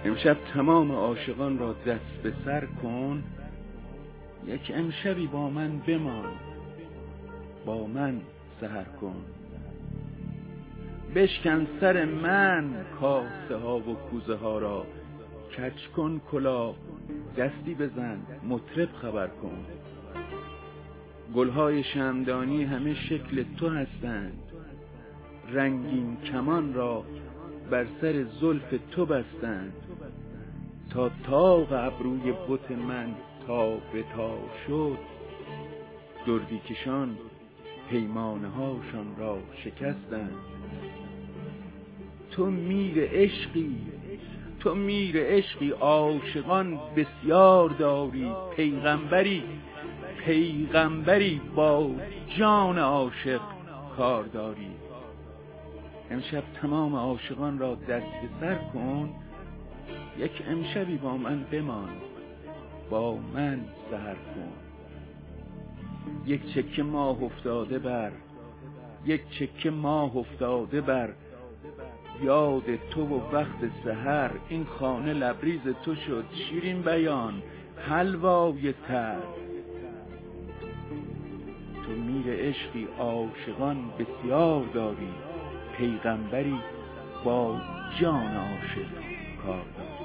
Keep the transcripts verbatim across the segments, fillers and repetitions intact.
امشب تمام عاشقان را دست به سر کن، یک امشبی با من بمان، با من سحر کن. بشکن سر من کاسه ها و کوزه ها را، کج کن کلاه، دستی بزن، مطرب خبر کن. گلهای شمعدانی همه شکل تو هستند، رنگین کمان را بر سر زلف تو بستند. تا طاق ابروی بت من تا به تا شد، دردی کشان پیمانه هاشان را شکستند. تو میر عشقی، تو میر عشقی، عاشقان بسیار داری. پیغمبری، پیغمبری با جان عاشق کار داری. امشب تمام عاشقان را دست به سر کن، یک امشبی با من بمان، با من سحر کن. یک چکه ماه افتاده بر، یک چکه ماه افتاده بر یاد تو و وقت سحر. این خانه لبریز تو شد شیرین بیان، حلوای تر. تو میر عشقی، عاشقان بسیار داری. پیغمبری با جان عاشق کار داری.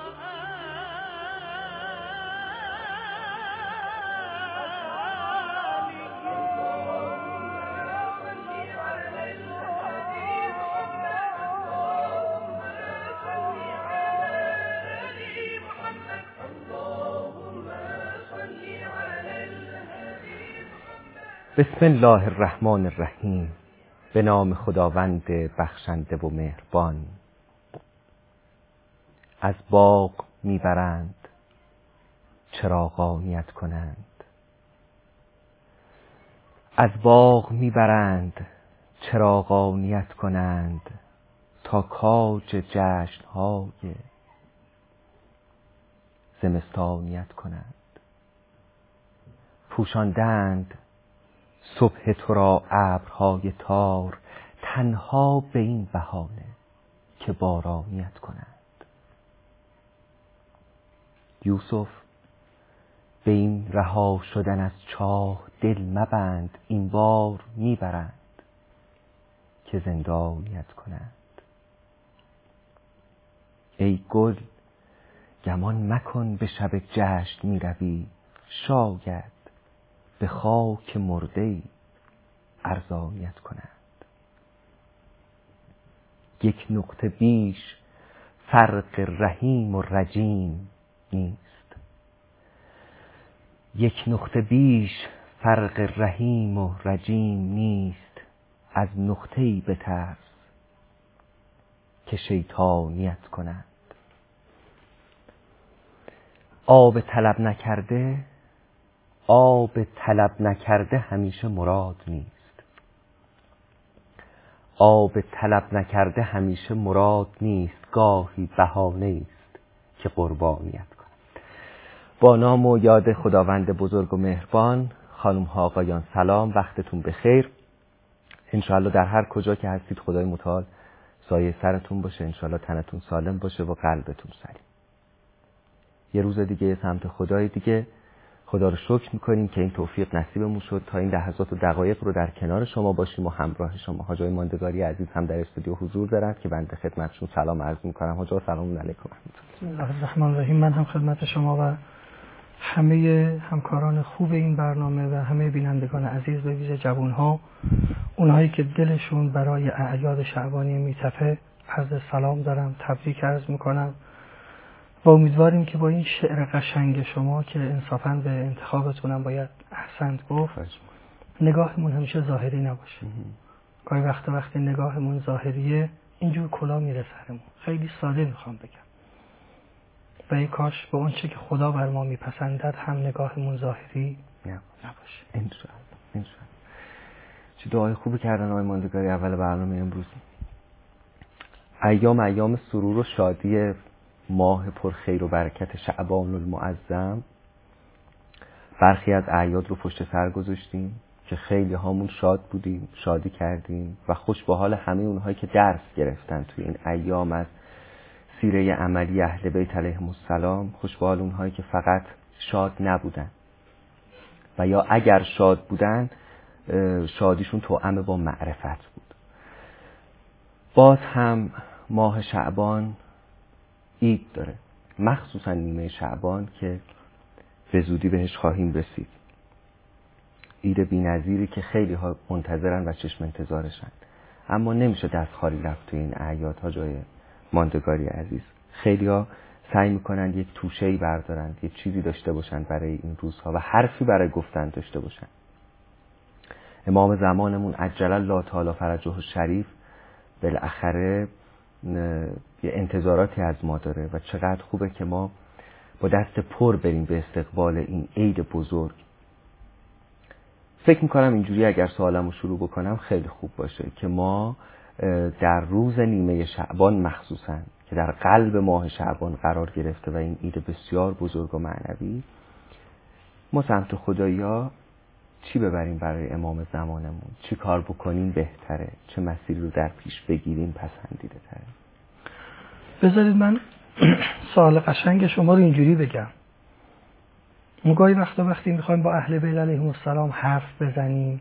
بسم الله الرحمن الرحیم. به نام خداوند بخشنده و مهربان. از باغ میبرند چراغانیت کنند، از باغ میبرند چراغانیت کنند، تا کاج جشنهای زمستانیت کنند. پوشاندند صبح تو را ابرهای تار، تنها به این بهانه که بارانیت کنند. یوسف به این رها شدن از چاه دل مبند، این بار میبرند که زندانیت کنند. ای گل گمان مکن به شب جشن میروی، شاید به خاک مرده‌ای ارزانیت کنند. یک نقطه بیش فرق رحیم و رجیم نیست، یک نقطه بیش فرق رحیم و رجیم نیست. از نقطه‌ای بترس که شیطانیت کنند. آب طلب نکرده، آب طلب نکرده همیشه مراد نیست. آب طلب نکرده همیشه مراد نیست، گاهی بهانه است که قربانیت کند. با نام و یاد خداوند بزرگ و مهربان. خانم ها آقایان سلام، وقتتون بخیر. انشاءالله در هر کجا که هستید خدای متعال سایه سرتون باشه، انشاءالله تنتون سالم باشه و قلبتون سلیم. یه روز دیگه سمت خدای دیگه خدا رو شکر میکنیم که این توفیق نصیبمون شد تا این لحظات و دقایق رو در کنار شما باشیم و همراه شما. حاجای ماندگاری عزیز هم در استودیو حضور دارند که بنده خدمتشون سلام عرض میکنم. حاجا سلام علیکم. بسم الله الرحمن الرحیم. من هم خدمت شما و همه همکاران خوب این برنامه و همه بینندگان عزیز، به ویژه جوانها، اونهایی که دلشون برای اعیاد شعبانی میتپه، عرض سلام دارم، تبریک عرض میکنم و امیدواریم که با این شعر قشنگ شما که انصافاً به انتخابتونم باید احسنت گفت، نگاهمون همیشه ظاهری نباشه. گاهی وقت وقتی نگاهمون ظاهریه اینجور کلا میره سرمون. خیلی ساده میخوام بگم و ای کاش به اون چه که خدا بر ما میپسندد هم نگاهمون ظاهری نباشه. انشاءالله انشاءالله. چه دعای خوبی کردن آقای ماندگاری اول برنامه امروز. ایام ایام سرور و شادی ماه پر خیر و برکت شعبان المعظم. برخی از اعیاد رو پشت سر گذاشتیم که خیلی هامون شاد بودیم، شادی کردیم و خوش به حال همه اونهایی که درس گرفتن توی این ایام از سیره عملی اهل بیت علیهم السلام، خوش به حال اونهایی که فقط شاد نبودن و یا اگر شاد بودن شادیشون توأم با معرفت بود. باز هم ماه شعبان عید داره، مخصوصا نیمه شعبان که به زودی بهش خواهیم رسید. عید بی‌نظیری که خیلی ها منتظرن و چشم انتظارشن، اما نمیشه دست خالی رفت تو این اعیادها جای ماندگاری عزیز. خیلی ها سعی میکنن یک توشه‌ای بردارن، یک چیزی داشته باشن برای این روزها و حرفی برای گفتن داشته باشن. امام زمانمون عجل الله تعالی فرجه الشریف بالاخره یه انتظاراتی از ما داره و چقدر خوبه که ما با دست پر بریم به استقبال این عید بزرگ. فکر میکنم اینجوری اگر سوالمو شروع بکنم خیلی خوب باشه که ما در روز نیمه شعبان مخصوصاً که در قلب ماه شعبان قرار گرفته و این عید بسیار بزرگ و معنوی، ما سمت خدایا چی ببریم برای امام زمانمون، چی کار بکنیم بهتره، چه مسیری رو در پیش بگیریم پسندیده تره. بذارید من سوال قشنگ شما رو اینجوری بگم. ما گاهی وقتا وقتی میخوایم با اهل بیت علیهم السلام حرف بزنیم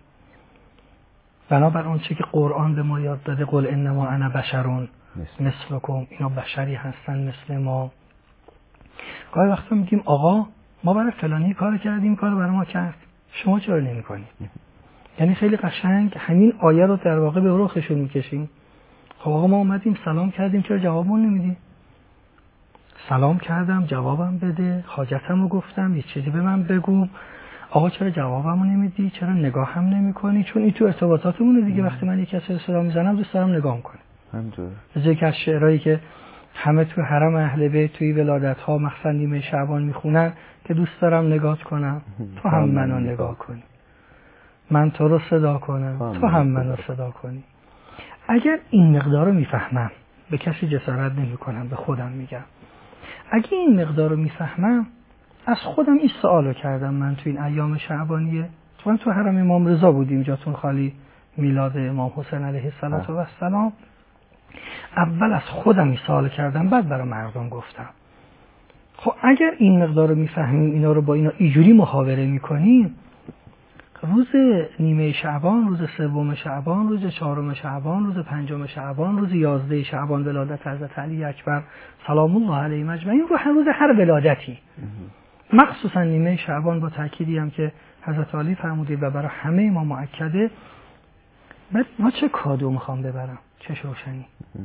بنابر اون چی که قرآن به ما یاد داده، قل انما انا بشرون مثلکم، اینا بشری هستن مثل ما، گاهی وقتا میگیم آقا ما برای فلانی کار کردیم، کار برای ما کرد، شما چرا نمی کنید؟ یعنی خیلی قشنگ همین آیه رو در واقع به رخشون میکشیم. خب آقا ما اومدیم سلام کردیم، چرا جوابمون نمیدی؟ سلام کردم جوابم بده، حاجتمو گفتم یه چیزی به من بگو، آقا چرا جوابمو نمیدی؟ چرا نگاهم نمیکنی؟ چون این تو ارتباطاتمونه دیگه. وقتی من یک کسی رو سلام میزنم دوست دارم نگاه کنه. همینطور. یک از شعرهایی که همه تو حرم اهل بیت توی ولادت‌ها مخصوصا نیمه شعبان میخونن که دوست دارم نگاهت کنم، تو هم منو نگاه کنی، من تو رو صدا کنم، تو هم منو صدا کنی. اگر این مقدار رو میفهمم، به کسی جسارت نمی‌کنم، به خودم میگم، اگه این مقدار رو میفهمم، از خودم این سوالو کردم من تو این ایام شعبانیه، چون تو حرم امام رضا بودیم، جاتون خالی، میلاد امام حسین علیه السلام، اول از خودم این سوال کردم، بعد برای مردم گفتم. خب اگر این مقدار رو میفهمیم، اینا رو با اینا اینجوری محاوره میکنیم، روز نیمه شعبان، روز سوم شعبان، روز چهارم شعبان، روز پنجم شعبان، روز یازده شعبان ولادت حضرت علی اکبر سلام الله علیه اجمعین، رو هر روز هر ولادتی، مخصوصا نیمه شعبان با تأکیدی هم که حضرت علی فرمودید و برای همه ما مؤکده، بعد ما چه کادو میخوام ببرم؟ چه روشنی؟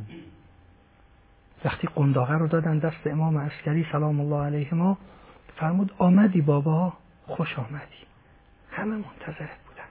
وقتی قنداقه رو دادن دست امام عسکری سلام الله علیه ما، فرمود آمدی بابا، خوش آمدی، همه منتظرت بودن.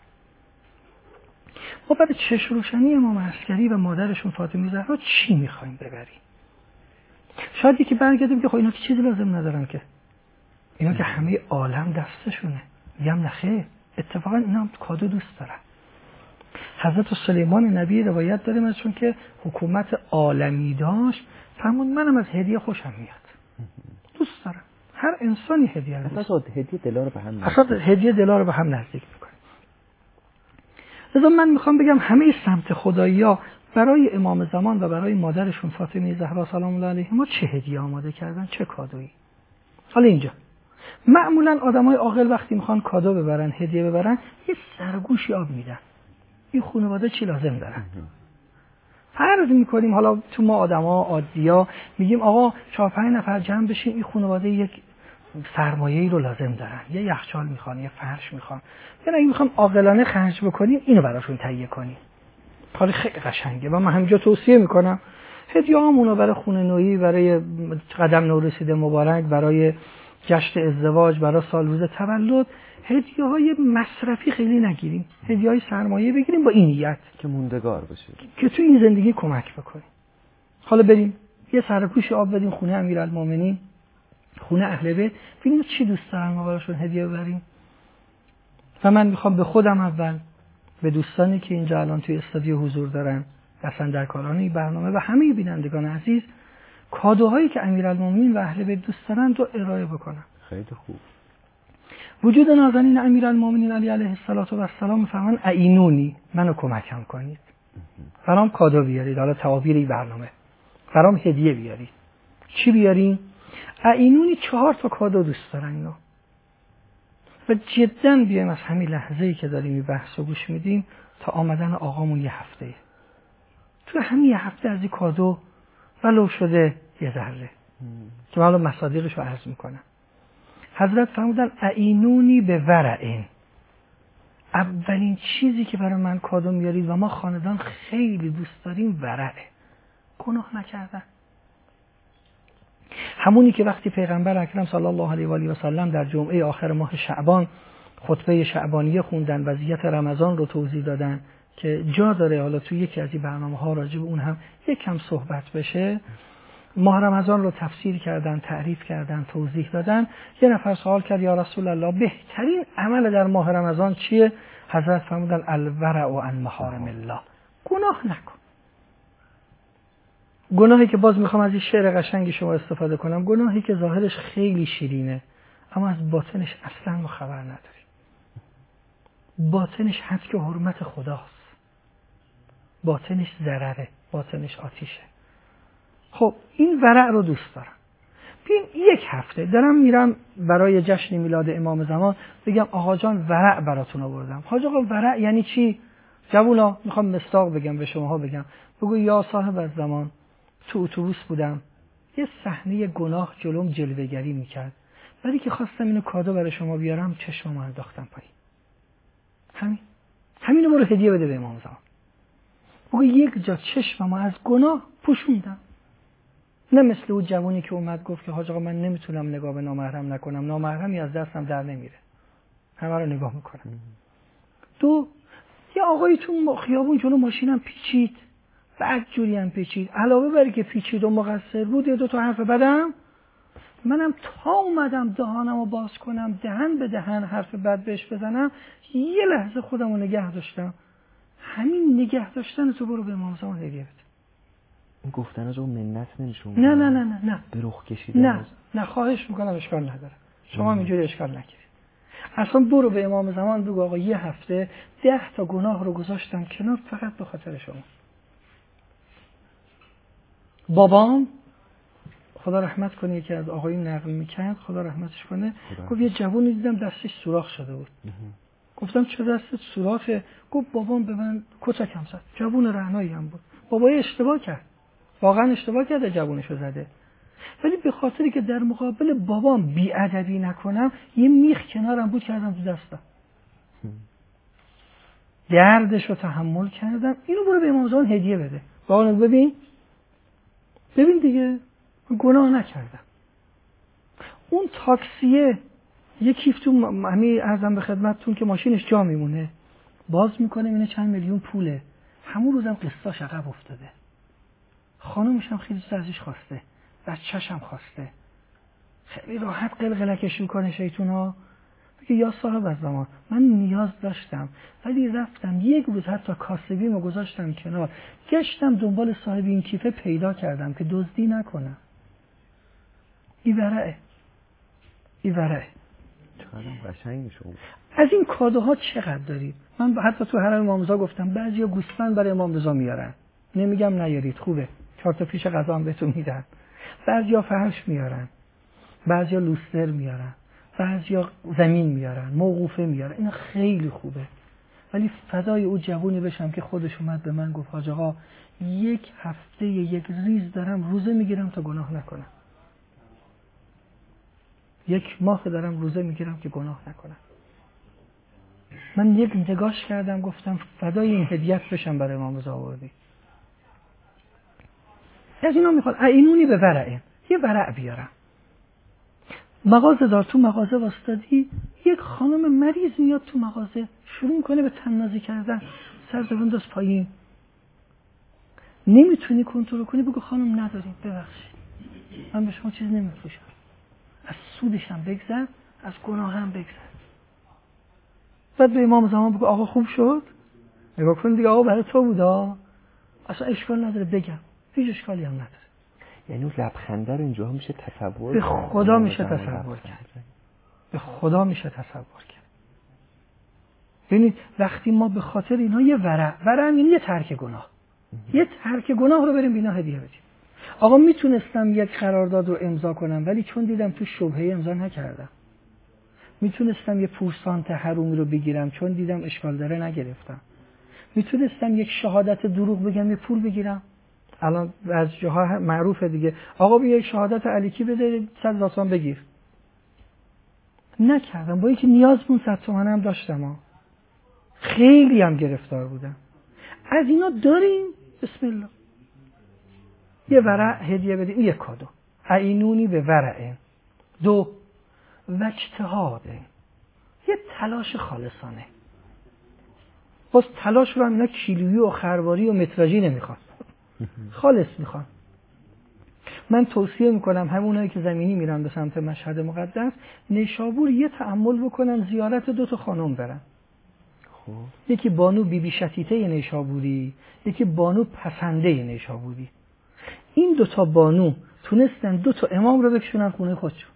ما برای چش روشنی امام عسکری و مادرشون فاطمه زهرا چی میخوایم ببریم؟ شاید یکی برگردیم که خب اینا که چیزی لازم ندارن، که اینا که همه عالم دستشونه. میگم نخیر، اتفاقا اینا هم کادو دوست دارن. حضرت سلیمان نبی روایت داریم ازشون که حکومت عالمی داشت، فرمود منم از هدیه خوشم میاد، دوست دارم. هر انسانی هدیه رو اصلا هدیه دلا رو به هم نزدیک اصلا هدیه دلا رو به هم نزدیک میکنه. لذا من میخوام بگم همه سمت خدایی‌ها برای امام زمان و برای مادرشون فاطمه زهرا سلام الله علیها ما چه هدیه آماده کردن، چه کادویی. حالا اینجا معمولا آدمای عاقل وقتی میخوان کادو ببرن، هدیه ببرن، یه سرگوشی آب میدن. این خانواده چی لازم دارن؟ فرض میکنیم حالا تو ما آدما عادی‌ها میگیم آقا چهار پنج نفر جمع بشین، این خانواده یک سرمایه‌ای رو لازم دارن، یه یخچال میخوان، یه فرش میخوان، یعنی اگه میخوام عاقلانه خرج بکنیم اینو براشون تهیه کنیم. حالا خیلی قشنگه و من همینجا توصیه میکنم هدیه‌هامونو برای خونه نویی، برای قدم نورسیده مبارک، برای جشن ازدواج، برای سالروز تولد، هدیه‌های مصرفی خیلی نگیریم، هدیه‌های سرمایه بگیریم با این نیت که موندگار بشه، که تو این زندگی کمک بکنیم. حالا بریم یه سرپوش آب بدیم خونه امیرالمومنین، خونه اهل بیت، ببینیم چی دوست دارن ما براشون هدیه ببریم. و من میخوام به خودم اول، به دوستانی که اینجا الان توی استودیو حضور دارن، اصلا در کاران این برنامه و همه بینندگان عزیز، کادوهایی که امیرالمومنین و اهل بیت دوست دارن رو ارائه بکنم. خیلی خوب. وجود نازنین امیرالمومنین علی علیه السلام میفرمان اعینونی، منو کمکم کنید، برام کادو بیارید، حالا تعابیر این برنامه، برام هدیه بیارید. چی بیاریم؟ اعینونی چهار تا کادو دوست دارن اینا و جدا بیایم از همین لحظه‌ای که داریم این بحث رو گوش میدیم تا آمدن آقامون یه هفته تو همین یه هفته از این کادو ولو شده یه ذره که من الان مصادیقش رو عرض میکنم. حضرت فرمودن اعینونی به ورعین، اولین چیزی که برای من کادو میارید و ما خاندان خیلی دوست داریم ورعه، گناه نکردن. همونی که وقتی پیغمبر اکرم صلی الله علیه و آله و سلم در جمعه آخر ماه شعبان خطبه شعبانیه خوندن، وضعیت رمضان رو توضیح دادن که جا داره حالا تو یکی از این برنامه‌ها راجع به اون هم یک کم صحبت بشه. ماه رمضان رو تفسیر کردن، تعریف کردن، توضیح دادن. یه نفر سوال کرد یا رسول الله بهترین عمل در ماه رمضان چیه؟ حضرت فرمودن الورع عن محارم الله، گناه نکن. گناهی که باز میخوام از این شعر قشنگی شما استفاده کنم، گناهی که ظاهرش خیلی شیرینه اما از باطنش اصلا ما خبر نداریم. باطنش هست که حرمت خداست، باطنش ضرره، باطنش آتیشه. خب این ورع رو دوست دارم. ببین یک هفته دارم میرم برای جشن میلاد امام زمان بگم آقا جان ورع براتون آوردم. حاج آقا ورع یعنی چی؟ جوونا میخوام مصداق بگم به شماها، بگم بگو یا صاحب از زمان تو اتوبوس بودم یه صحنه گناه جلوم جلوه‌گری میکرد، ولی که خواستم اینو کادو برای شما بیارم چشممو انداختم پایین. همین همینو برو هدیه بده به امام زمان. بگو یک جا چشممو از گناه پوشوندم. نه مثل اون جوانی که اومد گفت که حاج آقا من نمیتونم نگاه به نامحرم نکنم، نامحرمی از دستم در نمیره، همه رو نگاه میکنم. دو، یه آقایی تو خیابون جلو ماشینم پیچید، بعد جوری هم پیچید، علاوه بر که پیچید و مقصر بود یه دو تا حرف بدم، منم تا اومدم دهانمو باز کنم دهن به دهن حرف بد بهش بزنم، یه لحظه خودمو نگه داشتم. همین نگه داشتن تو برو به امام زمان هدیه بده. این گفتن از اون منت نمیشه؟ نه نه نه نه نه به رخ کشیدن؟ نه نه خواهش میکنم، اشکال نداره، شما اینجوری اشکال نگیرید. اصلا برو به امام زمان بگو آقا یه هفته ده تا گناه رو گذاشتم کنار فقط به خاطر شما. بابام خدا رحمت کنه یکی از آقایون نقل میکرد، خدا رحمتش کنه، گفت یه جوونی دیدم دستش سوراخ شده بود. گفتم چه دستت سوراخه؟ گفت بابام به من کتکم زد. جوون رعنایی هم بود. بابای اشتباه کرد، واقعا اشتباه کرده جوونشو زده، ولی به خاطری که در مقابل بابام بی‌ادبی نکنم یه میخ کنارم بود کردم تو دستم، دردشو تحمل کردم. اینو برو به امام زمان هدیه بده. واقعا ببین ببین دیگه گناه نکردم. اون تاکسیه یه کیف تو همین ارزم به خدمتتون که ماشینش جا میمونه، باز میکنه اینه چند میلیون پوله. همون روزم قسطاش عقب افتاده، خانومش هم خیلی ازش خواسته، بچه‌ش هم خواسته. خیلی راحت قلقلکش میکنه شیطونا، بگه یا صاحب از زمان من نیاز داشتم ولی رفتم یک روز حتی کاسبیمو گذاشتم کنار، گشتم دنبال صاحب این کیفه پیدا کردم که دزدی نکنم. این ورعه، این ورعه. چقدر قشنگ میشه. از این کادوها چقدر دارید؟ من حتی تو حرم امام رضا گفتم بعضیا گوسفند برای امام رضا میارن، نمیگم نیارید، خوبه، چهار تا پیش غذا هم بهتون میدن. بعضیا فرش میارن، بعضیا لوستر میارن، بعضیا زمین میارن، موقوفه میارن، اینا خیلی خوبه. ولی فدای او جوونی بشم که خودش اومد به من گفت حاج آقا یک هفته یک ریز دارم روزه میگیرم تا گناه نکنم، یک ماه دارم روزه میگیرم که گناه نکنم. من یک نگاش کردم گفتم فدای این هدیت بشم برای امام رضا آوردی. از اینا میخواد اعینونی به ورعه، یه ورع بیارم. مغازه دار تو مغازه واسطادی، یک خانم مریض میاد تو مغازه شروع کنه به تنازی کردن، سر بنداز پایین، نمیتونی کنترل کنی، بگو خانم نداریم ببخشید من به شما چیز نمیفروشم، از سودش هم بگذر، از گناه هم بگذر. بعد به امام زمان بگو آقا خوب شد، نگاه کن دیگه آقا برای تو بودا، اصلا اشکال نداره بگم، هیچ اشکالی هم نداره. یعنی اون لبخنده رو اینجا میشه تصور به خدا میشه تصور کرد، به خدا میشه تصور کرد. ببینید وقتی ما به خاطر اینا یه ورع، ورع یعنی یه ترک گناه، یه ترک گناه رو بریم بینا هدیه بدیم. آقا میتونستم یک قرارداد رو امضا کنم ولی چون دیدم تو شبهه امضا نکردم. میتونستم یه پورسانت حرومی رو بگیرم چون دیدم اشکال داره نگرفتم. میتونستم یک شهادت دروغ بگم یه پول بگیرم. الان از جاها معروفه دیگه، آقا بیا یک شهادت علیکی بده صد هزار بگیر. نکردم، با اینکه نیاز بود صد تومن هم داشتم ها. خیلی هم گرفتار بودم. از اینا داریم بسم الله یه ورع هدیه بدیم، یک کادو عینونی به ورعه. دو و اجتهاده، یه تلاش خالصانه. باز تلاش رو هم اینا کیلویی و خرواری و متراژی نمیخواد، خالص میخوان. من توصیه میکنم همونایی که زمینی میرن به سمت مشهد مقدس، نیشابور یه تأمل بکنن، زیارت دو تا خانم برن. خب یکی بانو بی بی شتیته نیشابوری، یکی بانو پسنده نیشابوری. این دو تا بانو تونستن دو تا امام رو بکشونن خونه خودشون.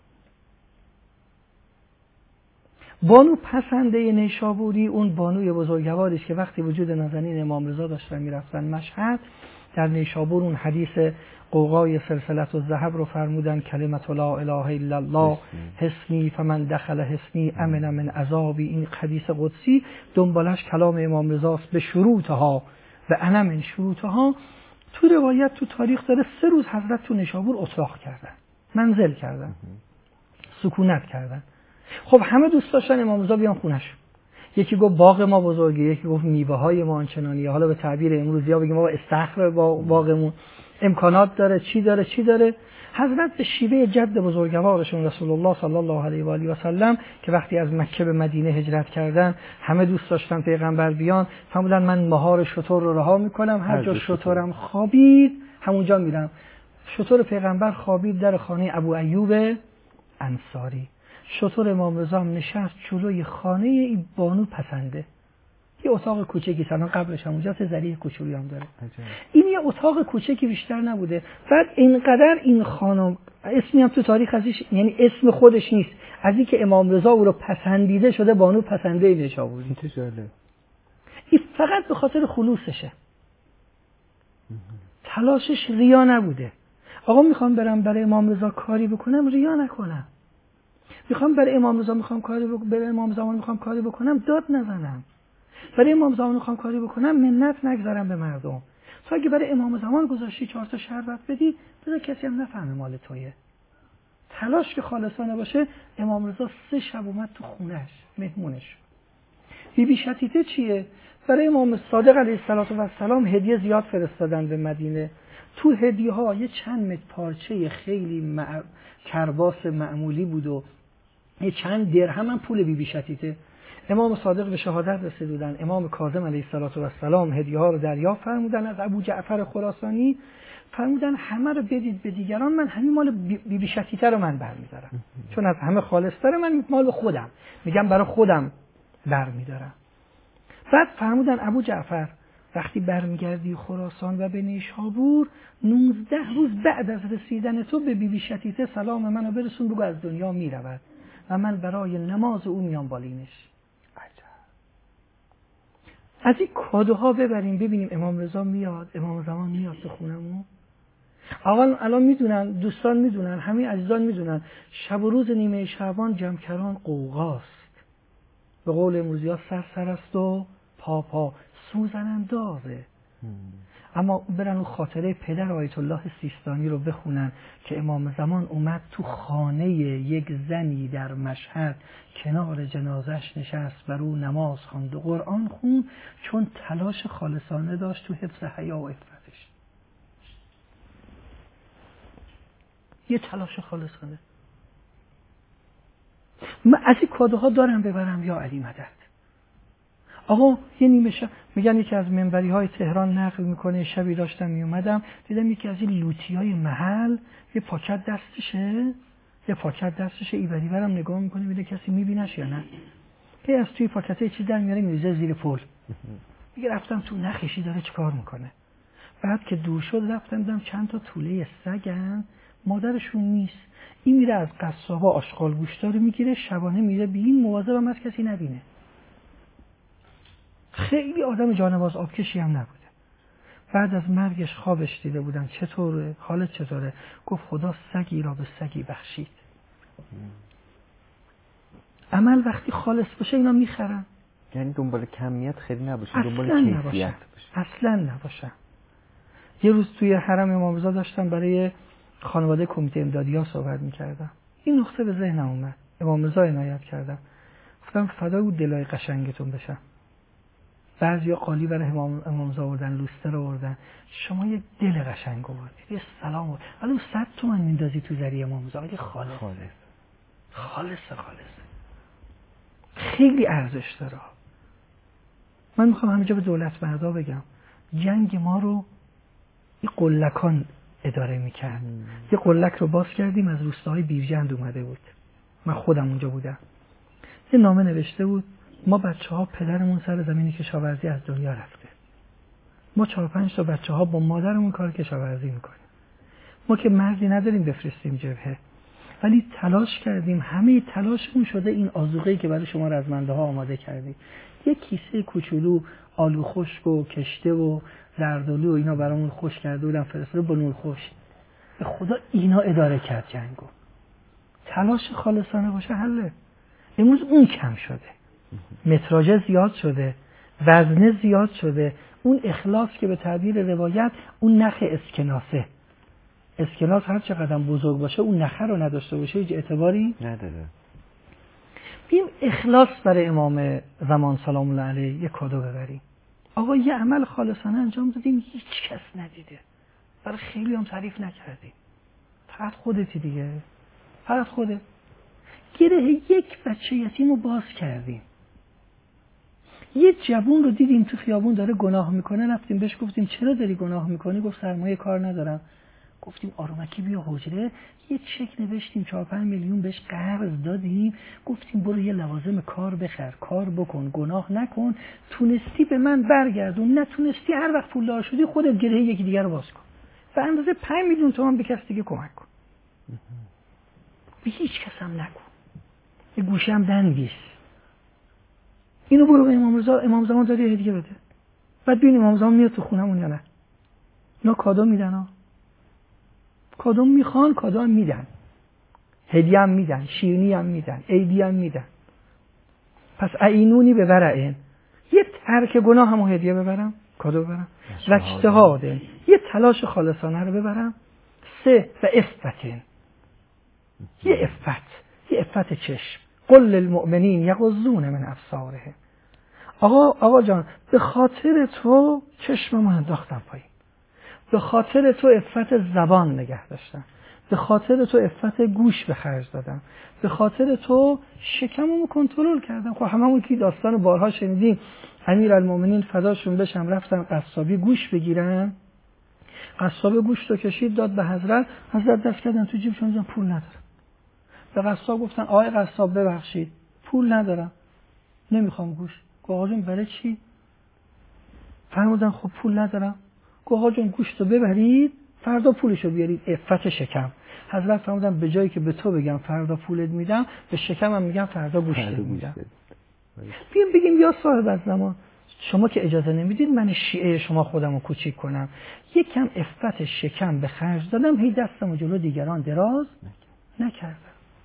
بانو پسنده نیشابوری اون بانوی بزرگواری است که وقتی وجود نازنین امام رضا داشتن میرفتن مشهد، در نیشابور اون حدیث قوقای سلسلت الذهب رو فرمودن کلمت لا اله الا الله حسنی فمن دخل حسنی امن من عذابی. این حدیث قدسی دنبالش کلام امام رضا است به شروطها و انا من شروطها. تو روایت تو تاریخ داره سه روز حضرت تو نیشابور اطلاق کردن، منزل کردن، سکونت کردن. خب همه دوست داشتن امام رضا بیان خونش. یکی گفت باغ ما بزرگه، یکی گفت میوه های ما آنچنانیه. حالا به تعبیر امروزی ها بگیم ما استخر باغمون امکانات داره، چی داره چی داره. حضرت به شیوه جد بزرگوارشون رسول الله صلی الله علیه و آله و سلم که وقتی از مکه به مدینه هجرت کردن همه دوست داشتن پیغمبر بیان، فرمودن من مهار شتر رو رها میکنم، هر جا شترم خوابید همونجا میرم. شتر پیغمبر خوابید در خانه ابو ایوب انصاری. شتر امام رضا هم نشست جلوی خانه این بانو پسنده. یه اتاق کوچکی سلام قبلش هم اونجا ذریع کوچولی هم داره. این یه اتاق کوچکی بیشتر نبوده. بعد اینقدر این خانم اسمی هم تو تاریخ ازش، یعنی اسم خودش نیست، از این که امام رضا او رو پسندیده شده بانو پسنده نیشابوری. این فقط به خاطر خلوصشه، تلاشش ریا نبوده. آقا میخوام برم برای امام رضا کاری بکنم ریا نکنم، میخوام برای امام رضا میخوام کاری بکنم، برای امام زمان میخوام کاری بکنم داد نزنم، برای امام زمان میخوام کاری بکنم منت نگذارم به مردم. تو اگه برای امام زمان گذاشتی چهار تا شربت بدی بذار کسی هم نفهمه مال تویه. تلاش که خالصانه باشه. امام رضا سه شب اومد تو خونش مهمونش. بی بی شتیته چیه؟ برای امام صادق علیه السلام هدیه زیاد فرستادن به مدینه. تو هدیه ها یه چند متر پارچه خیلی مع... کرباس معمولی بود و یه چند درهم هم پول بی بی شتیته. امام صادق به شهادت رسیدن. امام کاظم علیه السلام هدیه ها رو دریافت فرمودن از ابو جعفر خراسانی، فرمودن همه رو بدید به دیگران، من همین مال بی بی شتیته رو من برمیدارم چون از همه خالص‌تره، من مال خودم میگم برای خودم برمیدارم. بعد فرمودن ابو جعفر وقتی برمیگردی خراسان و به نیشابور نوزده روز بعد از رسیدن تو به بی بی شتیته سلام منو برسون، بگو از دنیا میرود و من برای نماز او میام بالینش. از این کادوها ببریم ببینیم امام رضا میاد، امام زمان میاد تو خونمون. اول الان میدونن، دوستان میدونن، همه عزیزان میدونن شب و روز نیمه شعبان جمکران قوقاست. به قول امروزی ها سر سر است و پا پا سوزن اندازه. اما برن و خاطره پدر آیت الله سیستانی رو بخونن که امام زمان اومد تو خانه یک زنی در مشهد کنار جنازش نشست، بر او نماز خواند و قرآن خوند چون تلاش خالصانه داشت تو حفظ حیا و عفتش. یه تلاش خالصانه. من از این کادوها دارم ببرم یا علی مدد. آقا یه نیمه شب میگن یکی از منبری های تهران نقل میکنه، شبی داشتم میومدم دیدم یکی از این لوتی های محل یه پاکت دستشه یه پاکت دستشه ایوری برم نگاه میکنه میده کسی میبینش یا نه، که از توی پاکته چیز در میاره میریزه زیر پل. میگه رفتم تو نخشی داره چیکار میکنه. بعد که دور شد رفتم دیدم چند تا توله سگن، مادرشون نیست. این میره از قصابا آشغال گوشتا رو میگیره، شبانه میره به این مواظبم از کسی نبینه. خیلی آدم جانباز آبکشی هم نبوده. بعد از مرگش خوابش دیده بودن چطوره؟ حالت چطوره؟ گفت خدا سگی را به سگی بخشید. عمل وقتی خالص باشه اینا میخرن. یعنی دنبال کمیت خیلی نباشه، دنبال کیفیت باشه. اصلا نباشه. یه روز توی حرم امام رضا داشتم برای خانواده کمیته امدادی‌ها صحبت میکردم. این نقطه به ذهنم اومد. امام رضا عنایت کردم. گفتم فدای اون دلای قشنگتون بشم. بعضیا قالی برای امام امام رضا آوردن، لوستر آوردن. شما یه دل قشنگ آوردید. یه سلام آوردید. ولی صد تومن میندازی تو زری امام رضا، ولی خالص. خالص. خالص خالص. خیلی ارزش داره. من میخوام همینجا به دولت مردا بگم جنگ ما رو یه قلکان اداره میکرد. یه قلک رو باز کردیم از روستاهای بیرجند اومده بود. من خودم اونجا بودم. یه نامه نوشته بود ما بچه ها پدرمون سر زمین کشاورزی از دنیا رفته. ما چهار پنج تا بچه ها با مادرمون کار کشاورزی میکنیم. ما که مردی نداریم بفرستیم جبهه. ولی تلاش کردیم، همه تلاشمون شده این آذوقه‌ای که برای شما رزمنده ها آماده کردیم. یک کیسه کوچولو آلو خشک و کشته و زردآلو و اینا برامون خوش کرده بودن فرستاده با نور خوش. به خدا اینا اداره کرد جنگو. تلاش خالصانه باشه حله. امروز اون کم شده. متراژ زیاد شده، وزنه زیاد شده. اون اخلاص که به تعبیر روایت اون نخ اسکناسه. اسکناس هر چقدر بزرگ باشه اون نخه رو نداشته باشه هیچ اعتباری نداره. بیم اخلاص برای امام زمان سلام الله علیه یه کادو ببریم. آقا یه عمل خالصانه انجام دادیم هیچ کس ندیده. برای خیلی هم تعریف نکردیم. فقط خودتی دیگه. فقط خودت. گره یک بچه یتیم رو باز کردیم. یه جوون رو دیدیم تو خیابون داره گناه میکنه، رفتیم بهش گفتیم چرا داری گناه میکنی؟ گفت سرمایه کار ندارم. گفتیم آرومکی بیا حجره، یه چک نوشتیم چهار پنج میلیون بهش قرض دادیم، گفتیم برو یه لوازم کار بخر، کار بکن، گناه نکن، تونستی به من برگردون، نتونستی هر وقت پولدار شدی خودت گره یکی دیگر رو باز کن، به اندازه پنج میلیون تومان به کس دیگه کمک کن، به هیچ کس هم نکن، یه گوشه هم دنگیش. اینو برو به امام رضا، امام زمان داری هدیه بده، بعد ببین امام زمان میاد تو خونمون یا نه. اینا کادو میدن ها، کادو میخوان، کادو هم میدن، هدیه هم میدن، شیرینی هم میدن، عیدی هم میدن. پس عینونی به ورعین، یه ترک گناه همو هدیه ببرم، کادو ببرم، و اجتهاده یه تلاش خالصانه رو ببرم. سه و افتتن، یه افت، یه افت چشم. قل للمؤمنین یغضون من ابصارهم. آقا آقا جان به خاطر تو چشممو انداختم پایین، به خاطر تو افت زبان نگه داشتم، به خاطر تو افت گوش به خرج دادم، به خاطر تو شکممو کنترل کردم. خب هممون که داستان بارها شنیدیم، امیرالمومنین فداشون بشم رفتن قصابی گوش بگیرن، قصاب گوشت رو کشید داد به حضرت، حضرت دست کردن تو جیبشون دیدن پول ندارم. به قصاب گفتن آقای قصاب ببخشید پول ندارم، نمیخوام گوشت. آقا جون برای چی؟ فرمودن خب پول ندارم. آقا جون گوشت رو ببرید فردا پولشو بیارید. عفت شکم. حضرت فرمودن به جایی که به تو بگم فردا پولت میدم، به شکمم میگم فردا گوشت میدم. بیام بگیم یا صاحب الزمان شما که اجازه نمیدید من شیعه شما خودمو کوچیک کنم، یکم عفت شکم به خرج دادم، هی دستمو جلو دیگران دراز نکردم.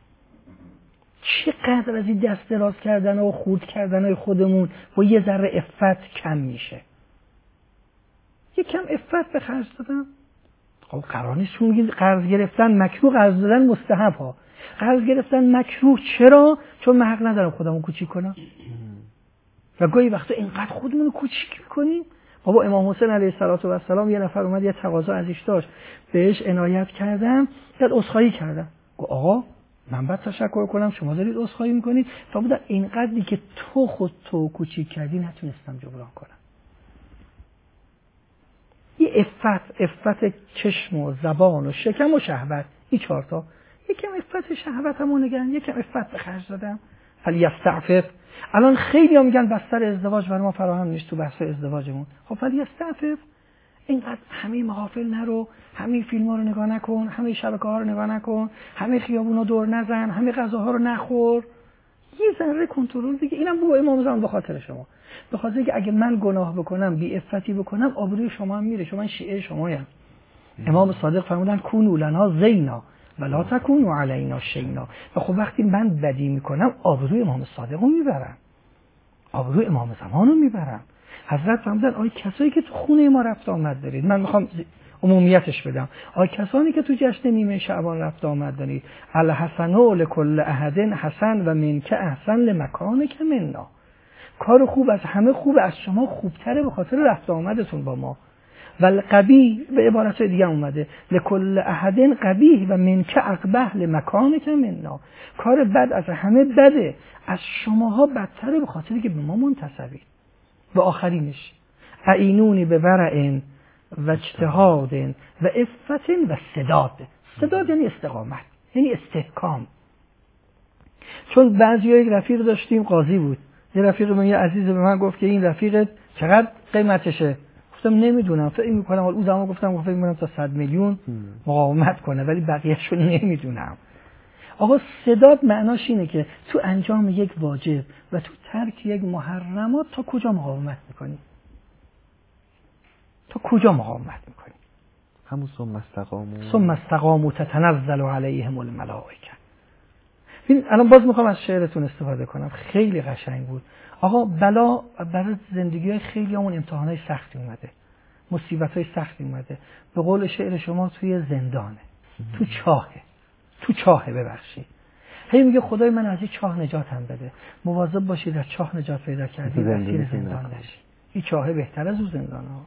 چقدر از این دست دراز کردن و خورد کردن خودمون با یه ذره عفت کم میشه. یکم عفت به خرج دادم. خب قرار نیست چون میگید قرض گرفتن مکروه، قرض دادن مستحب ها. قرض گرفتن مکروه چرا؟ چون من حق ندارم خودمو کوچیک کنم. و گاهی وقتا اینقدر خودمون رو کوچیک میکنیم. بابا امام حسین علیه السلام یه نفر اومد یه تقاضا ازش داشت، بهش عنایت کردم، بعد عذرخواهی کردم. گفت آقا من باید تشکر کنم شما دارید عذرخواهی میکنید؟ فرمودن اینقدری که تو خود تو کوچیک کردی نتونستم جبران کنم. یه عفت، عفت چشم و زبان و شکم و شهوت، این چهار تا. یکم عفت شهوتمو نگن، یکم عفت به خرج دادم. ولی یستعفف. الان خیلی ها میگن بستر ازدواج برای ما فراهم نیست تو بحث ازدواجمون. خب ولی یستعفف. اینقدر همه محافل نرو، همه فیلم ها رو نگاه نکن، همه شبکه ها رو نگاه نکن، همه خیابون رو دور نزن، همه غذاها رو نخور. یه ذره کنترل دیگه. اینم بو امام زمان به خاطر شما. به خاطر که اگه من گناه بکنم، بی عفتی بکنم، آبروی شما هم میره، شما شیعه شمایم. امام صادق فرمودن کونوا لنا زینا ولا تکونوا علینا شینا. و خب وقتی من بدی میکنم آبروی امام صادق رو میبرم، آبروی امام زمان رو میبرم. حضرت فرمودن آی کسایی که تو خونه ما رفت آمد دارید، من میخوام عمومیتش بدم، آی کسانی که تو جشن نیمه شعبان رفت آمد دارید، الحسن لکل احد حسن و منک احسن لمکانک منا. کار خوب از همه خوب، از شما خوبتره به خاطر رفت آمدتون با ما. و القبیح به عبارت دیگه اومده لکل احد قبیح و منک اقبح لمکانک منا. کار بد از همه بده، از شماها بدتره به خاطر که به ما منتسبید. و آخرینش اعینونی به ورع و اجتهاد و عفت و سداد. سداد یعنی استقامت، یعنی استحکام. چون بعضی یک رفیق داشتیم قاضی بود، یه رفیق من، یه عزیز به من گفت که این رفیقت چقدر قیمتشه؟ گفتم نمیدونم، فکر میکنم اون زمان گفتم فکر میکنم تا صد میلیون مقاومت کنه، ولی بقیه‌شو نمیدونم. آقا سداد معناش اینه که تو انجام یک واجب و تو ترک یک محرمات تا کجا مقاومت میکنی؟ تا کجا مقاومت میکنی؟ همون ثم استقاموا ثم استقاموا تتنزل علیهم الملائکه. ببین الان باز میخوام از شعرتون استفاده کنم، خیلی قشنگ بود. آقا بلا برای زندگی های خیلی همون امتحانای سختی اومده، مصیبت های سختی اومده. به قول شعر شما توی زندانه، تو چاهه، تو چاهه ببخشید. هی میگه خدای من از این چاه نجاتم بده. مواظب باشید از چاه نجات پیدا کردید اسیر زندان نشید. این چاهه بهتر از اون زندان ها.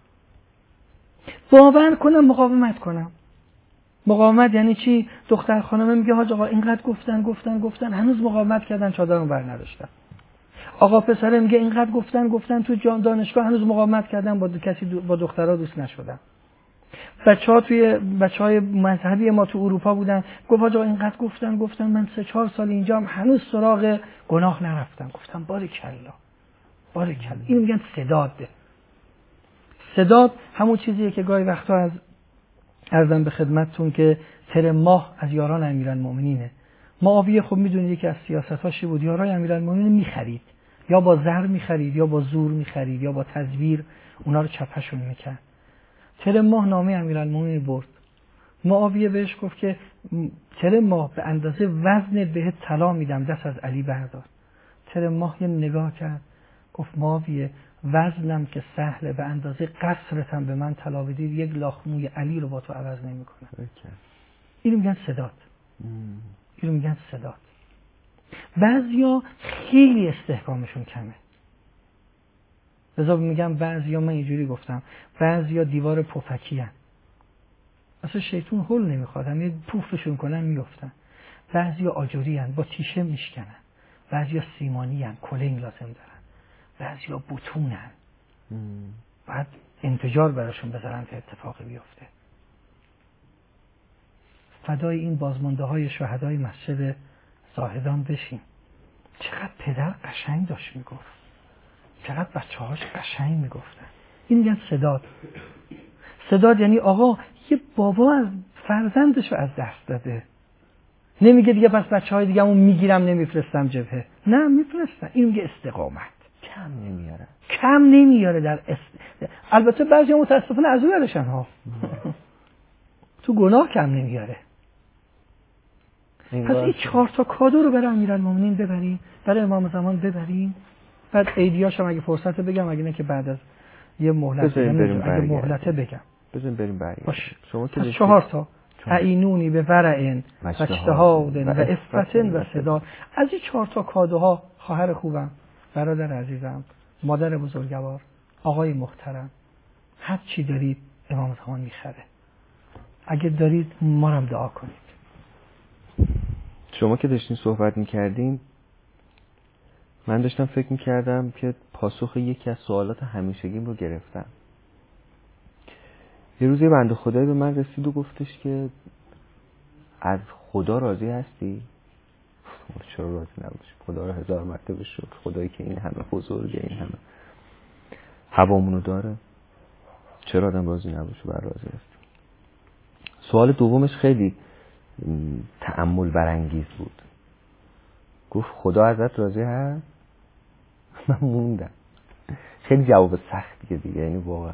باور کنم مقاومت کنم. مقاومت یعنی چی؟ دختر خانمه میگه حاج آقا اینقدر گفتن گفتن گفتن هنوز مقاومت کردن چادرمو بر نداشتن. آقا پسره میگه اینقدر گفتن گفتن تو جان دانشگاه هنوز مقاومت کردن با کسی با دخترها دوست نشدن. بچه‌ها توی بچه‌های مذهبی ما تو اروپا بودن، گفت آقا اینقدر گفتن گفتن من سه چهار سال اینجام هنوز سراغ گناه نرفتم. گفتم باریکلا باریکلا. این میگن سداد. سداد همون چیزیه که گاهی وقتا از عرضم به خدمتتون که تر ماه از یاران امیرالمومنینه. معاویه خب میدونید یکی از سیاستاشی بود، یاران امیرالمومنین میخرید، یا با زر میخرید یا با زور میخرید یا با تزویر اونا رو چپشون میکرد. تر ماه نامه امیرالمومنین برد، معاویه بهش گفت که تر ماه به اندازه وزن بهت طلا میدم، دست از علی بردار. تر ماه یه نگاه کرد گفت معاویه وزنم که سهله، به اندازه قصرتم به من طلا بدید یک لاخ موی علی رو با تو عوض نمیکنم. اینو میگن سداد. اینو میگن سداد. بعضیا خیلی استحکامشون کمه. لذا میگم بعضیا، من اینجوری گفتم، بعضیا دیوار پفکی هن. اصلا شیطون هول نمیخواد، هم یه پوفشون کنن میفتن. بعضیا آجوری هن، با تیشه میشکنن. بعضیا سیمانی هن، کلنگ لازم دارن. بعضیا بوتون هن، باید انفجار براشون بذارن که اتفاقی بیفته. فدای این بازمانده های شهدای مسجد زاهدان بشیم. چقدر پدر قشنگ داشت میگفت، چقدر بچه هاش قشنگ میگفتن. این میگن سداد. سداد یعنی آقا یه بابا از فرزندشو از دست داده، نمیگه دیگه پس بچه های دیگه همون میگیرم نمیفرستم جبهه، نه میفرستن. این میگه استقامت. کم نمیاره، کم نمیاره در است... البته بعضی متاسفانه از اون ورشن ها تو گناه کم نمیاره. پس این چهار تا کادو رو برای امیرالمومنین ببریم، برای امام زمان ببریم. بعد ایدیاش هم اگه فرصت بگم، اگه نه که بعد از یه مهلت اگه مهلت بگم. بزن بریم برگردیم. شما که چهار تا اعینونی به ورع و اجتهاد و عفت و سداد. از این چهار تا کادوها خواهر خوبم، برادر عزیزم، مادر بزرگوار، آقای محترم، هر چی دارید امام زمان میخره. اگه دارید ما رو دعا کنید. شما که داشتین صحبت میکردین، من داشتم فکر میکردم که پاسخ یکی از سوالات همیشگیم رو گرفتم. یه روز یه بنده خدایی به من رسید و گفتش که از خدا راضی هستی؟ چرا راضی نباشی؟ خدا رو هزار مرتبه شکر، خدایی که این همه بزرگه، این همه هوامونو داره، چرا آدم راضی نباشه؟ بر راضی هست. سوال دومش خیلی تأمل برانگیز بود. گفت خدا ازت راضی هست؟ من موندم. خیلی جواب سختیه دیگه، یعنی واقعا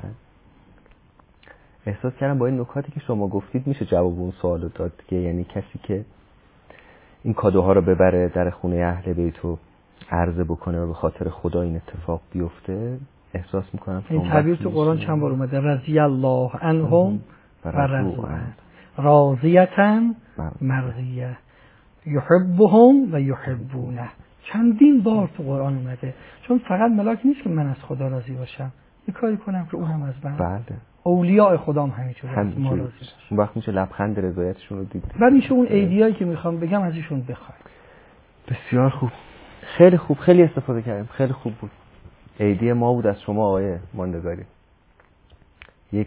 احساس کردم با این نکاتی که شما گفتید میشه جواب اون سوالو داد دیگه. یعنی کسی که این کادوها رو ببره در خونه اهل بیت و عرضه بکنه و به خاطر خدا این اتفاق بیفته، احساس میکنم این تعبیر تو قرآن چند بار اومده، رضی الله عنهم و رضوا عنه، راضیةً مرضیه، یحبهم و یحبونه. چندین بار تو قرآن اومده، چون فقط ملاک نیست که من از خدا راضی باشم، یه کاری کنم که او هم از من. بله. اولیاء خدا هم همینجوره، از ما راضی باشه. اون وقت میشه لبخند رضایتشون رو دید و میشه اون ایدیایی که میخوام بگم از ایشون بخوای. بسیار خوب، خیلی خوب، خیلی استفاده کردیم، خیلی خوب بود. ایدی ما بود از شما آقای ماندگاری. یک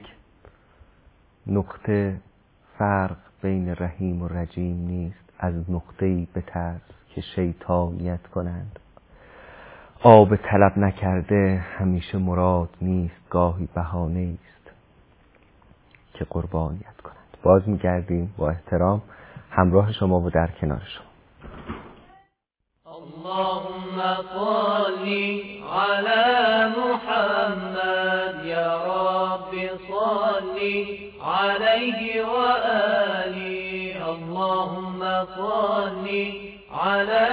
نقطه فرق بین رحیم و رجیم نیست، از نقطه‌ای بترس که شیطانیت کنند. آب طلب نکرده همیشه مراد نیست، گاهی بهانه است که قربانیت کنند. باز میگردیم با احترام همراه شما و در کنار شما. اللهم صل على محمد يا رب صل عليه وآله. اللهم صل على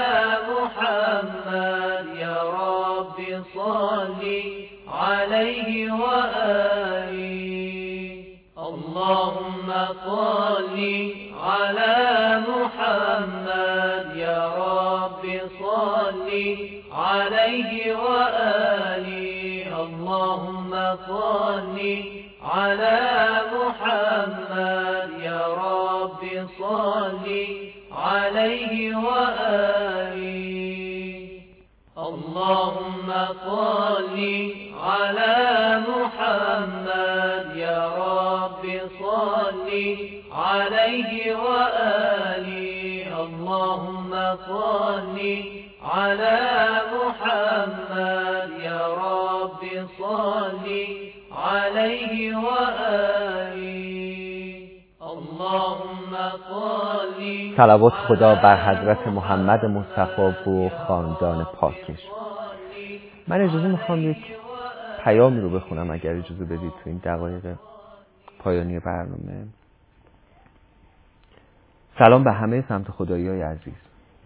محمد يا رب صل عليه وآله. اللهم صل على محمد يا رب صل عليه وآله. اللهم صل على محمد يا رب صل عليه وآله. اللهم صل على محمد يا رب صل عليه وآله. اللهم صل على محمد يا رب صل عليه وآله. اللهم صل. صلوات خدا بر حضرت محمد مصطفی و خاندان پاکش. من اجازه میخوام یک پیامی رو بخونم اگر اجازه بدید تو این دقایق پایانی برنامه. سلام به همه سمت خدایی های عزیز.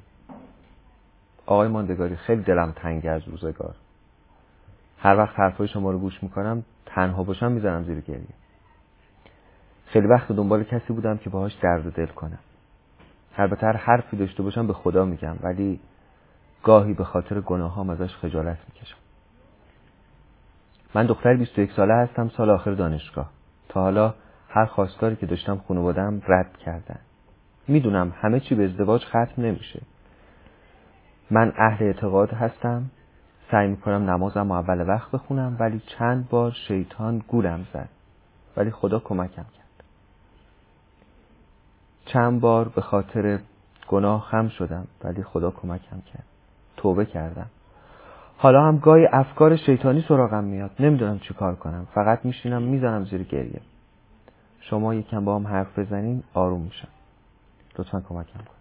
آقای ماندگاری، خیلی دلم تنگه از روزگار. هر وقت حرفای شما رو گوش میکنم تنها باشم میزنم زیر گریه. خیلی وقت دنبال کسی بودم که باهاش درد دل کنم. البته هر حرفی داشته باشم به خدا میگم، ولی گاهی به خاطر گناهام ازش خجالت میکشم. من دختر بیست و یک ساله هستم، سال آخر دانشگاه. تا حالا هر خواستاری که داشتم خانواده‌ام رد کردن. میدونم همه چی به ازدواج ختم نمیشه. من اهل اعتقاد هستم، سعی میکنم نمازم اول وقت بخونم، ولی چند بار شیطان گولم زد، ولی خدا کمکم کرد. چند بار به خاطر گناه خم شدم، ولی خدا کمکم کرد. توبه کردم. حالا هم گاهی افکار شیطانی سراغم میاد، نمیدونم چی کار کنم، فقط میشینم میزنم زیر گریه. شما یکم با هم حرف بزنین آروم میشم. لطفا کمکم کن.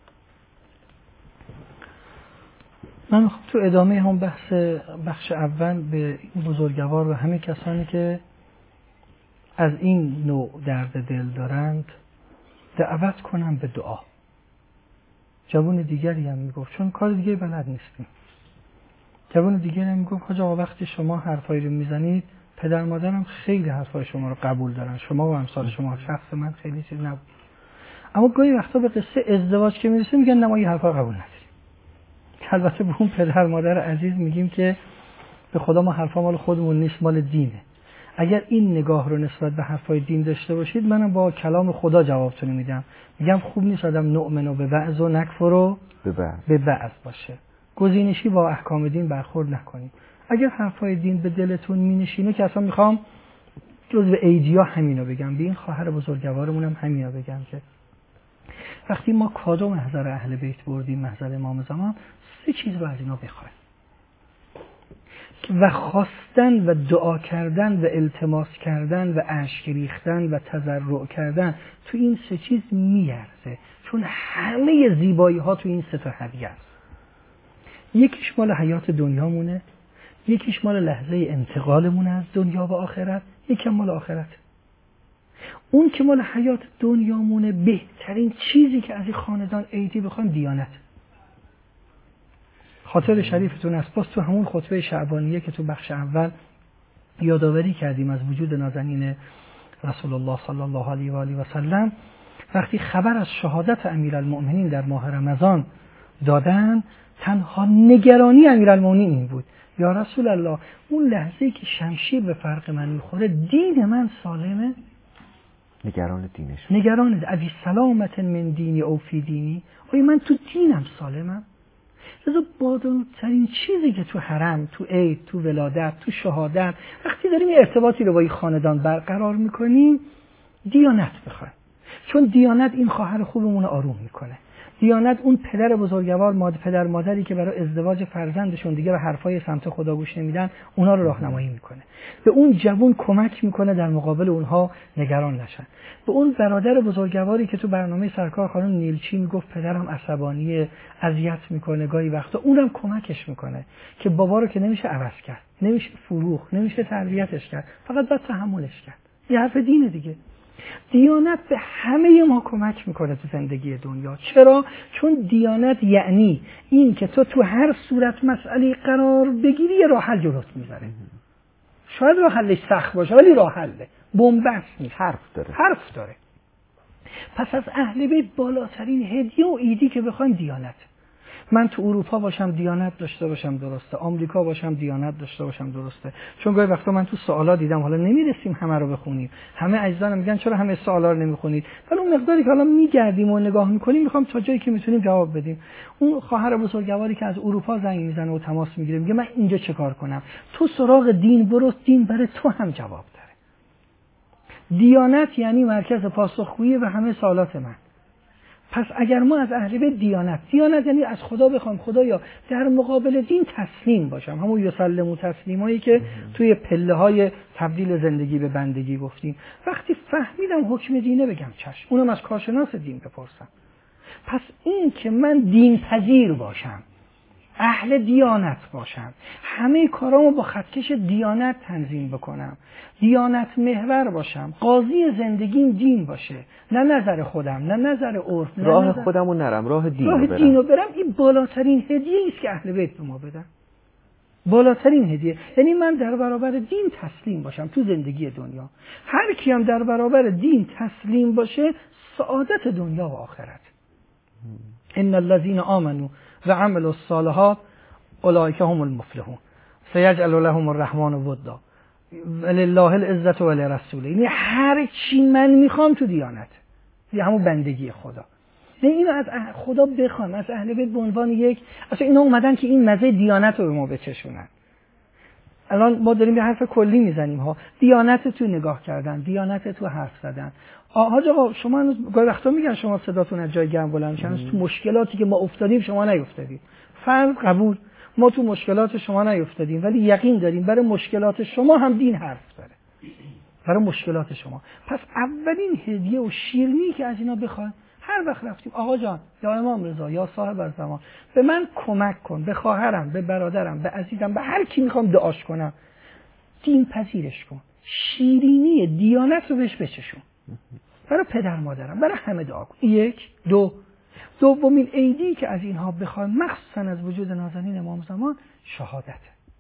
من خب تو ادامه هم بحث بخش اول به این بزرگوار و همه کسانی که از این نوع درد دل دارند دعوت کنم به دعا. جوان دیگری هم میگفت، چون کار دیگه بلد نیستیم، جوان دیگری هم میگفت حاج آقا وقتی شما حرفایی رو میزنید پدر مادرم خیلی حرفای شما رو قبول دارن، شما و امثال شما، شخص من خیلی چیز نبود. اما گاهی وقتا به قصه ازدواج که میرسه میگن نه ما این حرفا قبول نداریم. البته به اون پدر مادر عزیز میگیم که به خدا ما حرفا مال خودمون نیست، مال دینه. اگر این نگاه رو نسبت به حرفای دین داشته باشید، منم با کلام خدا جوابتون میدم. میگم خوب نیست آدم نؤمن به بعض و نکفر به بعض باشه. گزینشی با احکام دین برخورد نکنید. اگر حرفای دین به دلتون مینشینه که اصلا میخوام جزء ایدیا همینو بگم، به این خواهر بزرگوارمونم همینو بگم که وقتی ما کادو محضر اهل بیت بردیم، محضر امام زمان، سه چیز رو از اینا بخوایم و خواستن و دعا کردن و التماس کردن و اشک ریختن و تضرع کردن تو این سه چیز میارزه، چون همه زیبایی ها تو این سه تا هدیه است. یکیش مال حیات دنیامونه، یکیش مال لحظه انتقالمون از دنیا به آخرت، یکی مال آخرت. اون که مال حیات دنیامونه، بهترین چیزی که از این خاندان عیدی بخوایم دیانت. خاطر شریفتون است، باز تو همون خطبه شعبانیه که تو بخش اول یادآوری کردیم از وجود نازنین رسول الله صلی الله علیه و آله و سلم، وقتی خبر از شهادت امیرالمؤمنین در ماه رمضان دادن، تنها نگرانی امیرالمؤمنین این بود: یا رسول الله، اون لحظه‌ای که شمشیر به فرق من میخوره دین من سالمه؟ نگران دینش، نگران ابی سلامت من دینی او فی دینی، آیا من تو دینم سالمم؟ لذا بالاترین چیزی که تو حرم، تو عید، تو ولادت، تو شهادت، وقتی داریم یه ارتباطی رو با این خاندان برقرار میکنیم، دیانت بخوایم. چون دیانت این خواهر خوبمون رو آروم میکنه. دیانت اون پدر بزرگوار، مادر پدر مادری که برای ازدواج فرزندشون دیگه به حرفای سمت خدا گوش نمیدن، اونا رو راهنمایی میکنه. به اون جوون کمک میکنه در مقابل اونها نگران نشن. به اون برادر بزرگواری که تو برنامه سرکار خانم نیلچی میگفت پدرم عصبانیه، اذیت میکنه گاهی وقتا، اونم کمکش میکنه که بابا رو که نمیشه عوض کرد، نمیشه فروخت، نمیشه تربیتش کرد، فقط باید تحملش کرد. یه حرف دینه دیگه. دیانت به همه ما کمک میکنه تو زندگی دنیا. چرا؟ چون دیانت یعنی این که تو تو هر صورت مسئله قرار بگیری یه راه حل جلوت میذاره. شاید راه حلش سخت باشه ولی راه حله، بن‌بست نیست، حرف داره. حرف داره. پس از اهل بیت بالاترین هدیه و ایدی که بخوایم دیانت. من تو اروپا باشم دیانت داشته باشم درسته، آمریکا باشم دیانت داشته باشم درسته. چون گاهی وقتا من تو سوالا دیدم، حالا نمیرسیم همه رو بخونیم، همه عزیزان میگن چرا همه سوالا رو نمیخونید، ولی اون مقداری که حالا میگردیم و نگاه میکنیم میخوام تا جایی که میتونیم جواب بدیم. اون خواهر بزرگواری که از اروپا زنگ میزنه و تماس میگیره میگه من اینجا چه کار کنم، تو سراغ دین برو، دین برای تو هم جواب داره. دیانت یعنی مرکز پاسخگویی و همه سوالات من. پس اگر ما از اهل بیت دیانت، دیانت یعنی از خدا بخوام خدایا در مقابل دین تسلیم باشم، همون یسلمو تسلیمایی که توی پله های تبدیل زندگی به بندگی گفتیم. وقتی فهمیدم حکم دینه بگم چشم، اونم از کارشناس دین بپرسم. پس این که من دین پذیر باشم، اهل دیانت باشم، همه کارامو با خطکش دیانت تنظیم بکنم، دیانت محور باشم، قاضی زندگیم دین باشه، نه نظر خودم، نه نظر عرف، نه راه نظر... خودمو نرم، راه دین راه رو برم. دین رو برم. این بالاترین هدیه است که اهل بیت به ما بدن. بالاترین هدیه یعنی من در برابر دین تسلیم باشم تو زندگی دنیا. هر کی هم در برابر دین تسلیم باشه، سعادت دنیا و آخرت. ان الذين آمنوا و عملوا الصالحات اولئک هم المفلحون سیجعل لهم الرحمن ودا ولله العزة ولرسوله. یعنی هر چی من میخوام تو دیانت، یعنی همون بندگی خدا. یعنی اینو از خدا بخوام، از اهل بیت به عنوان یک، اصلا اینا اومدن که این مزه دیانت رو به ما بچشونن. الان ما داریم به حرف کلی میزنیم ها، دیانت تو نگاه کردن، دیانت تو حرف زدن. حاج آقا شما هنوز گاهی وقتا میگن شما صداتون از جای گرم بلند میشه، تو مشکلاتی که ما افتادیم شما نیفتادید. فرض قبول، ما تو مشکلات شما نیفتادیم ولی یقین داریم برای مشکلات شما هم دین حرف داره، برای مشکلات شما. پس اولین هدیه و شیرینی که از اینا بخوایم، هر وقت رفتیم آقا جان یا امام رضا یا صاحب زمان به من کمک کن، به خواهرم، به برادرم، به عزیزم، به هر کی میخوام دعاش کنم، دین پذیرش کن، شیرینی دیانت رو بهش بچشون. برای پدر مادرم، برای همه دعا کن. یک، دو، دومین عیدی که از اینها بخوایم، مخصوصا از وجود نازنین امام زمان، شهادت.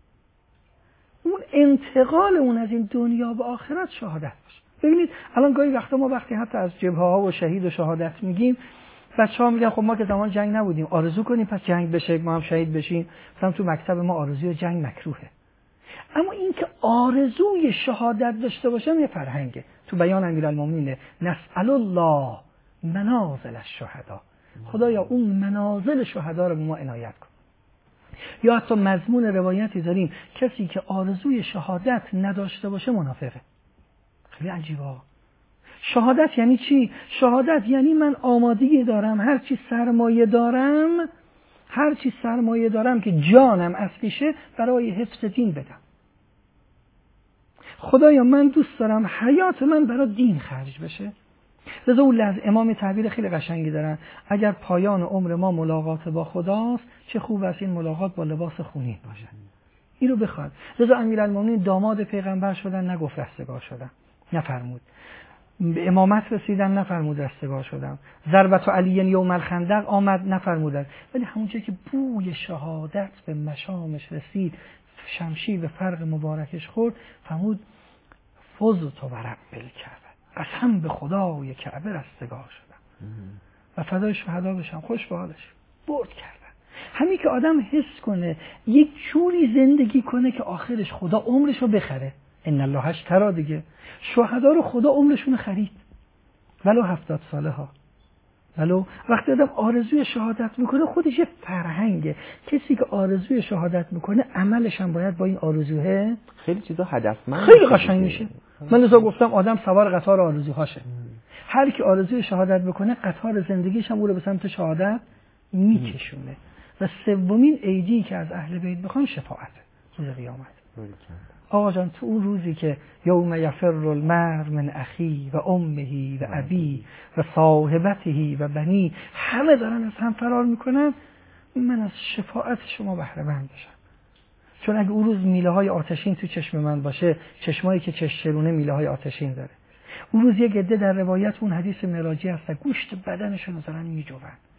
اون انتقال اون از این دنیا به آخرت شهادت باشه. ببینید الان گاهی وقتا ما وقتی حتی از جبهه ها و شهید و شهادت میگیم، بچه‌ها میگن خب ما که زمان جنگ نبودیم، آرزو کنیم پس جنگ بشه ما هم شهید بشیم. مثلا تو مکتب ما آرزوی جنگ مکروهه. اما این که آرزوی شهادت داشته باشم یه فرهنگه. تو بیان امیرالمومنین نسأل الله منازل الشهدا، خدایا اون منازل شهدا رو به ما عنایت کن. یا حتی مضمون روایتی داریم کسی که آرزوی شهادت نداشته باشه منافقه. خیلی عجیبه. شهادت یعنی چی؟ شهادت یعنی من آمادگی دارم هر چی سرمایه دارم، هر چی سرمایه دارم که جانم اصلیشه برای حفظ دین بدم. خدایا من دوست دارم حیات من برای دین خرج بشه. لذا اون لحظه امام تعبیر خیلی قشنگی دارن، اگر پایان عمر ما ملاقات با خداست چه خوب است این ملاقات با لباس خونین باشه. این رو بخواد. رضا امیرالمومنین داماد پیغمبر شدن، نگفت رستگار شدم، نفرمود. به امامت رسیدن، نفرمود رستگار شدم. ضربت علی یوم الخندق آمد، نفرمودن. ولی همونجا که بوی شهادت به مشامش رسید، شمشیر به فرق مبارکش خورد، فرمود فزت و رب الکعبه، قسم به خدای کعبه رستگار شدم و فدای شهدا بشم. خوش به حالش، برد کردن. همین که آدم حس کنه یک جوری زندگی کنه که آخرش خدا عمرش رو بخره. ان الله اشتری دیگه، شهدا رو خدا عمرشون خرید، ولو هفتاد ساله ها. ولو وقتی آدم آرزوی شهادت میکنه خودش یه فرهنگه. کسی که آرزوی شهادت میکنه عملش هم باید با این آرزوه خیلی چیزا هدفمند، خیلی قشنگ میشه. من لذا گفتم آدم سوار قطار آرزوهاشه. هر کی آرزوی شهادت بکنه قطار زندگیش هم او رو به سمت شهادت میکشونه. و سومین ایدی که از اهل بیت بخوام شفاعت روز قیامت. آقا جان تو اون روزی که یوم یفر المرء من اخی و امه و ابی و صاحبته و بنی، همه دارن از هم فرار میکنن، من از شفاعت شما بهره مند بشم. چون اگه اون روز میله های آتشین تو چشم من باشه، چشمایی که چشمرونه میله های آتشین داره، اون روز یه عده در روایت اون حدیث معراجی هست گوشت بدنشون دارن میجوون،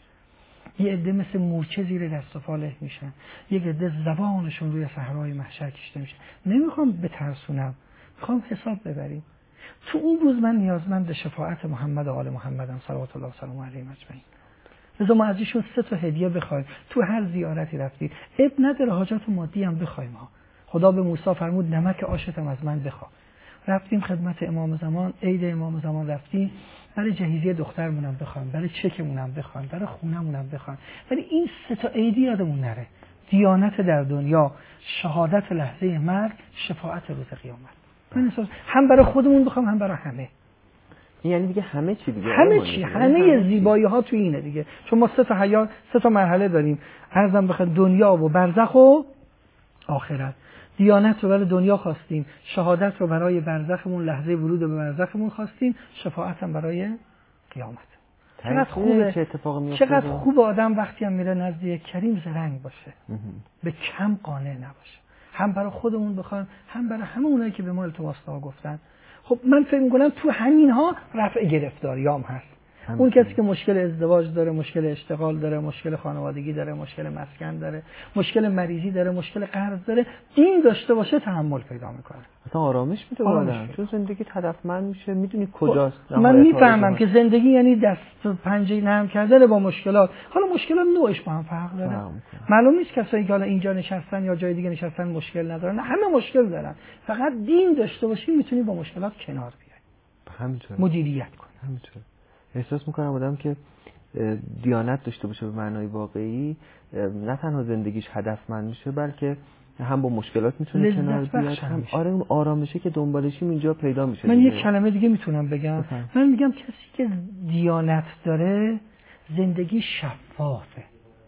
یه عده مثل مورچه زیر دست و پا له میشن، یه عده زبانشون روی صحرای محشر کشیده میشه. نمیخوام بترسونم، میخوام حساب ببریم. تو اون روز من نیازمند شفاعت محمد و آل محمدم صلوات الله و سلام علیه اجمعین. لذا ما از ایشون سه تا هدیه بخوایم. تو هر زیارتی رفتید اب نداره، حاجات مادی هم بخوایم ها. خدا به موسی فرمود نمک آشتم از من بخوا. رفتیم خدمت امام زمان، عید امام زمان رفتیم، برای جهیزیه دخترمونم بخوام، برای چکمونم بخوام، برای خونمونم بخوام. ولی این سه تا عیدی یادمون نره: دیانت در دنیا، شهادت لحظه مرگ، شفاعت روز قیامت. من احساس هم برای خودمون بخوام هم برای همه. یعنی دیگه همه چی دیگه، همه چی، همه زیبایی ها تو اینه دیگه. چون ما سه تا حیات، سه تا مرحله داریم. عرضم بخوام دنیا و برزخ و آخرت. دیانت رو برای دنیا خواستیم، شهادت رو برای برزخمون، لحظه ورود به برزخمون خواستیم، شفاعت هم برای قیامت. چقدر خوبه، چه اتفاقی میفته؟ چقدر خوب آدم وقتی هم میره نزد کریم زرنگ باشه، به کم قانع نباشه. هم برای خودمون بخوایم، هم برای همه اونایی که به ما التماس ها گفتن. خب من فکر می‌کنم تو همین ها رفع گرفتاریام هست. اون کسی که مشکل ازدواج داره، مشکل اشتغال داره، مشکل خانوادگی داره، مشکل مسکن داره، مشکل مریضی داره، مشکل قرض داره، این داشته باشه تحمل پیدا میکنه. اصلا آرامش میده آدم، چون زندگی هدفمند میشه، میدونی کجاست. من میفهمم که زندگی یعنی دست و پنجه نرم کردن با مشکلات. حالا مشکلات نوعش با هم فرق داره. معلوم نیست کسایی که حالا اینجا نشستن یا جای دیگه نشستن مشکل ندارن، همه مشکل دارن. فقط دین داشته باشی میتونی با مشکلات کنار بیای. همینطوره. مدیریت کنی. همینطوره. احساس میکنم آدم که دیانت داشته باشه به معنای واقعی، نه تنها زندگیش هدفمند میشه بلکه هم با مشکلات میتونه کنار بیاد، هم آره اون آرامشه که دنبالشیم اینجا پیدا میشه. من یک کلمه دیگه میتونم بگم. بفهم. من میگم کسی که دیانت داره زندگی شفافه،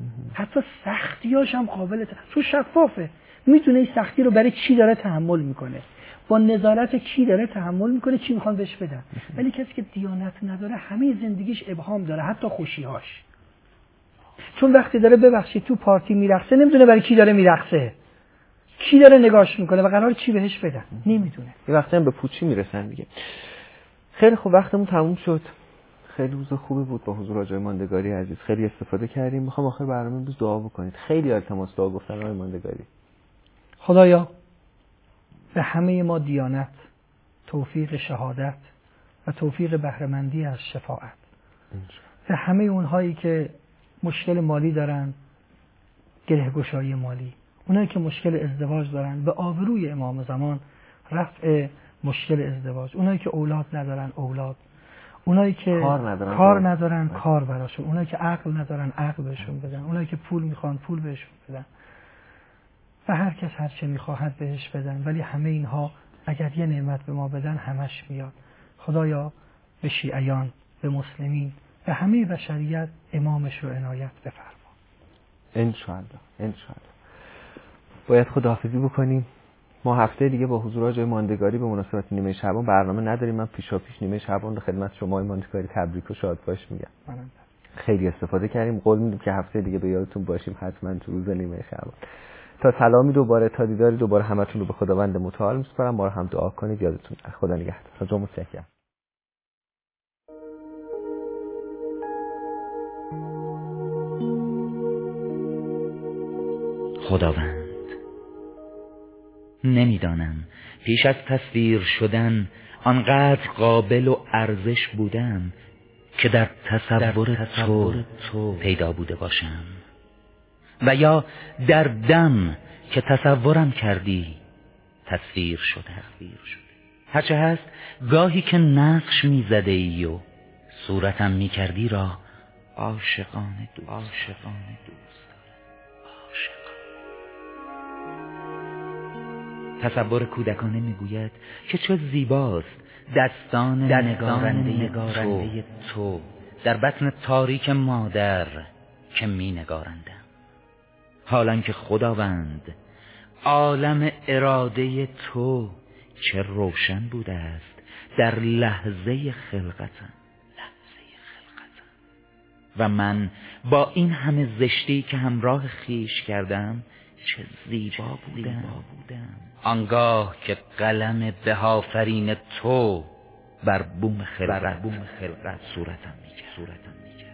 حتی سختیاش هم قابل تو شفافه، میتونه این سختی رو برای چی داره تحمل میکنه، با نظارت کی داره تحمل میکنه، چی میخوان بهش بدن. ولی کسی که دیانت نداره همه زندگیش ابهام داره، حتی خوشیهاش. چون وقتی داره ببخشید تو پارتی میرقصه نمیدونه برای کی داره میرقصه، کی داره نگاش میکنه و قرار چی بهش بدن، نمیدونه. یه وقتی هم به پوچی میرسن دیگه. خیلی خوب، وقتمون تموم شد. خیلی روز خوبی بود با حضور آقای ماندگاری عزیز، خیلی استفاده کردیم. میخوام آخر برنامه امروز دعا بکنید. خیلی التماس دعا گفتن آقای ماندگاری. خدایا به همه ما دیانت، توفیق شهادت و توفیق بهره‌مندی از شفاعت. به همه اونهایی که مشکل مالی دارن، گره‌گشایی مالی، اونایی که مشکل ازدواج دارن، به آبروی امام زمان رفع مشکل ازدواج، اونایی که اولاد ندارن اولاد، اونایی که کار ندارن کار ندارن کار براشون، اونایی که عقل ندارن عقل بهشون بدن، اونایی که پول میخوان پول بهشون بدن. و هر کس هر چه میخواهد بهش بدن، ولی همه اینها اگر یه نعمت به ما بدن همش میاد. خدایا به شیعیان، به مسلمین، به همه بشریت امامش رو عنایت بفرما. انشاءالله انشاءالله. باید خداحافظی بکنیم. ما هفته دیگه با حضور آقای ماندگاری به مناسبت نیمه شعبان برنامه نداریم. من پیشاپیش نیمه شعبان رو خدمت شما آقای ماندگاری تبریک و شاد باش میگم. خیلی استفاده کردیم. قول میدیم که هفته دیگه به یادتون باشیم حتما تو روز نیمه شعبان. تا سلامی دوباره، تا دیداری دوباره، همتون رو به خداوند متعال میسپارم. ما رو هم دعا کنید. یادتون خدا نگهدار. تا متشکرم. خداوند، نمیدانم پیش از تصویر شدن آنقدر قابل و ارزش بودم که در تصور, در تصور تو, تو پیدا بوده باشم، و یا در دم که تصورم کردی تصویر شده. هرچه هست گاهی که نقش میزده ای و صورتم میکردی را عاشقانه دوست عاشقانه دوست عاشق. تصور کودکانه میگوید که چه زیباست دستان نگارنده, نگارنده تو, تو در بطن تاریک مادر که می نگارندم. حالان که خداوند عالم اراده تو چه روشن بوده است در لحظه خلقتم لحظه خلقتم و من با این همه زشتی که همراه خیش کردم چه زیبا بودم, بودم. آنگاه که قلم بهافرین تو بر بوم خلقت, بر بوم خلقت صورتم میکرد صورتم میکرد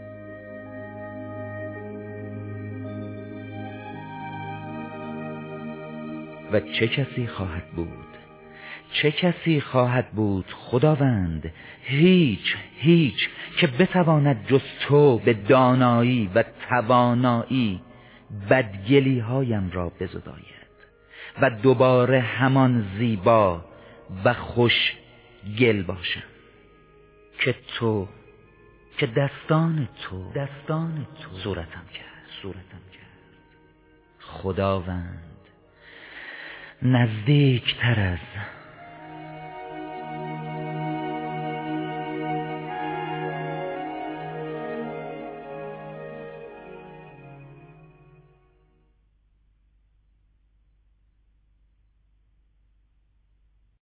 و چه کسی خواهد بود چه کسی خواهد بود خداوند؟ هیچ هیچ که بتواند جز تو به دانایی و توانایی بدگلی هایم را بزداید و دوباره همان زیبا و خوش گل باشم که تو که دستان تو دستان تو صورتم کرد صورتم کرد. خداوند، نزدیک تر از